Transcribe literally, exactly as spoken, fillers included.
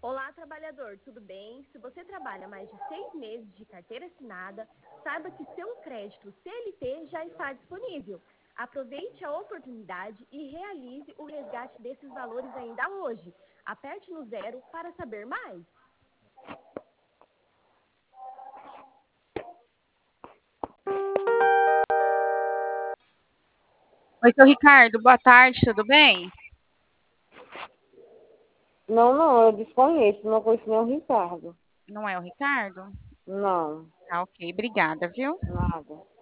Olá, trabalhador, tudo bem? Se você trabalha mais de seis meses de carteira assinada, saiba que seu crédito C L T já está disponível. Aproveite a oportunidade e realize o resgate desses valores ainda hoje. Aperte no zero para saber mais. Oi, seu Ricardo, boa tarde, tudo bem? Não, não, eu desconheço, não conheço nem o Ricardo. Não é o Ricardo? Não, Tá, ok, obrigada, viu? nada.